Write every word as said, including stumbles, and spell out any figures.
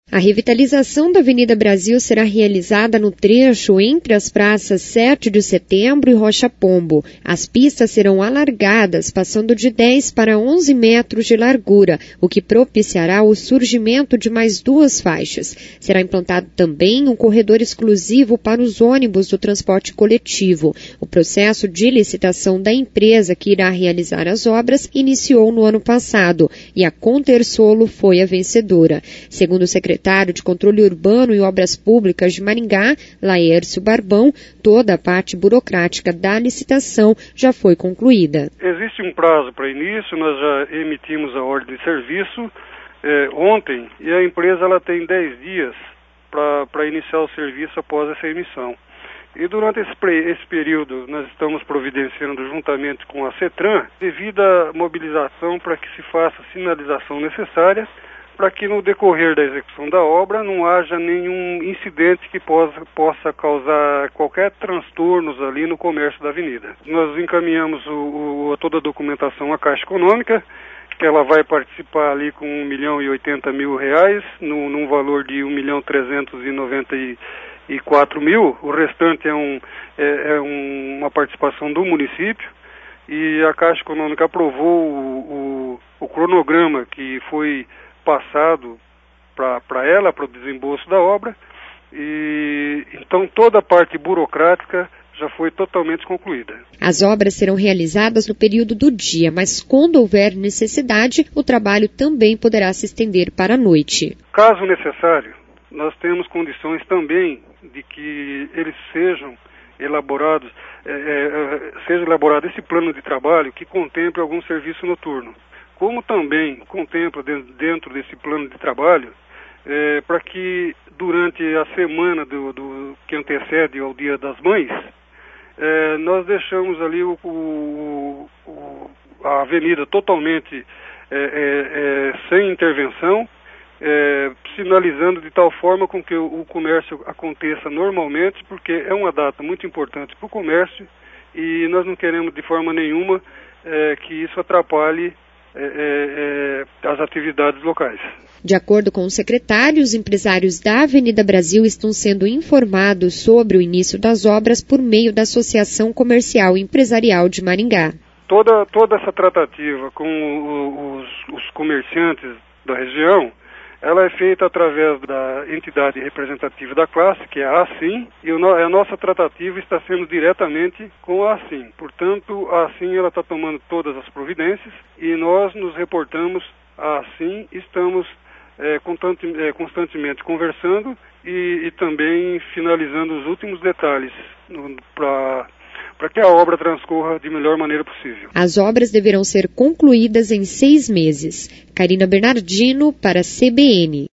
A revitalização da Avenida Brasil será realizada no trecho entre as praças sete de setembro e Rocha Pombo. As pistas serão alargadas, passando de dez para onze metros de largura, o que propiciará o surgimento de mais duas faixas. Será implantado também um corredor exclusivo para os ônibus do transporte coletivo. O processo de licitação da empresa que irá realizar as obras iniciou no ano passado e a Contersolo foi a vencedora. Segundo o secretário secretário de Controle Urbano e Obras Públicas de Maringá, Laércio Barbão, toda a parte burocrática da licitação já foi concluída. Existe um prazo para início, nós já emitimos a ordem de serviço eh, ontem e a empresa ela tem dez dias para iniciar o serviço após essa emissão. E durante esse, esse período nós estamos providenciando juntamente com a CETRAN devida mobilização para que se faça a sinalização necessária para que no decorrer da execução da obra não haja nenhum incidente que possa, possa causar qualquer transtornos ali no comércio da avenida. Nós encaminhamos o, o, toda a documentação à Caixa Econômica, que ela vai participar ali com um milhão e oitenta mil reais, no, num valor de um milhão trezentos e noventa e quatro mil, o restante é, um, é, é um, uma participação do município, e a Caixa Econômica aprovou o, o, o cronograma que foi passado para ela, para o desembolso da obra, e então toda a parte burocrática já foi totalmente concluída. As obras serão realizadas no período do dia, mas quando houver necessidade, o trabalho também poderá se estender para a noite. Caso necessário, nós temos condições também de que eles sejam elaborados, é, é, seja elaborado esse plano de trabalho que contemple algum serviço noturno. Como também contempla dentro desse plano de trabalho, é, para que durante a semana do, do, que antecede ao Dia das Mães, é, nós deixamos ali o, o, o, a avenida totalmente é, é, é, sem intervenção, é, sinalizando de tal forma com que o, o comércio aconteça normalmente, porque é uma data muito importante para o comércio e nós não queremos de forma nenhuma é, que isso atrapalhe É, é, as atividades locais. De acordo com o secretário, os empresários da Avenida Brasil estão sendo informados sobre o início das obras por meio da Associação Comercial e Empresarial de Maringá. Toda, toda essa tratativa com os, os comerciantes da região, ela é feita através da entidade representativa da classe, que é a ASIM, e a nossa tratativa está sendo diretamente com a ASIM. Portanto, a ASIM ela está tomando todas as providências e nós nos reportamos à ASIM, estamos é, constante, é, constantemente conversando e, e também finalizando os últimos detalhes para para que a obra transcorra de melhor maneira possível. As obras deverão ser concluídas em seis meses. Karina Bernardino para a C B N.